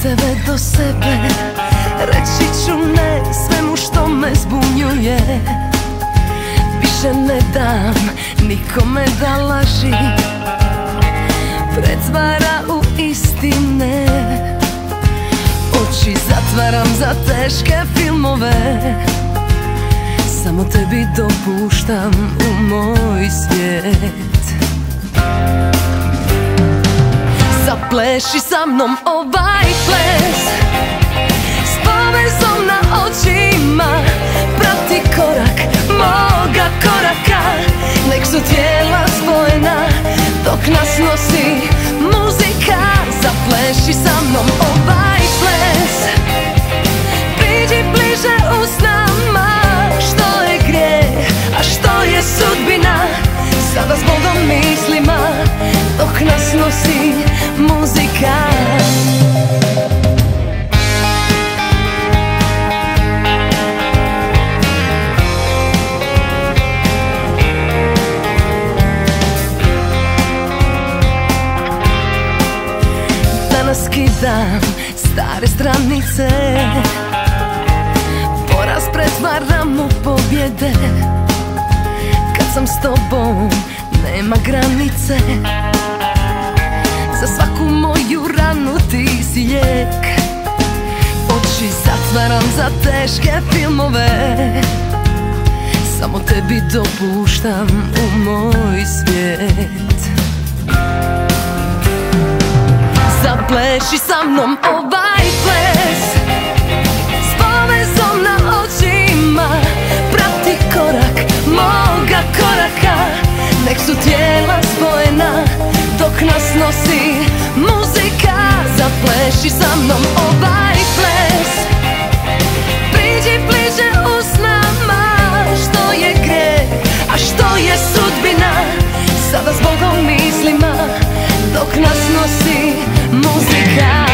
tebe do sebe, reći ću ne svemu što me zbunjuje. Više ne dam nikome da laži pretvara u istine. Oči zatvaram za teške filmove, samo tebi dopuštam u moj svijet. Zapleši sa mnom ovaj ples, s povezom na očima, prati korak moga koraka. Nek su tijela spojena dok nas nosi muzika. Zapleši sa mnom ovaj ples, priđi bliže uz nama. Što je grijeh, a što je sudbina, sada s Bogom mislima dok nas nosi muzika. Danas skidam stare stranice, poraz pretvaram u pobjede. Kad sam s tobom nema granice, za svaku moju ranu ti si lijek. Oči zatvaram za teške filmove, samo tebi dopuštam u moj svijet. Zapleši sa mnom ovaj ples, s povezom na očima, prati korak moga koraka. Nek su tijela spojena dok nas nosi muzika. Zapleši sa mnom ovaj ples, priđi bliže uz nama. Što je grijeh, a što je sudbina, sada s Bogom mislima dok nas nosi muzika.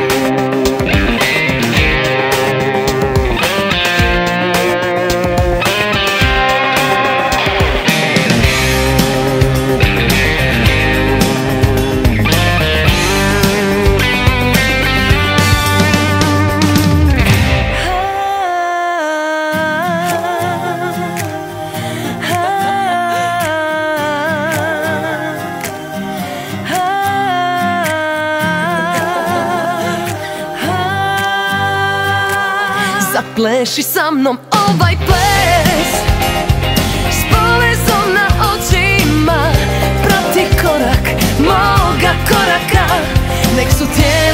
Zapleši sa mnom ovaj ples, s povezom na očima, prati korak moga koraka. Nek su tijela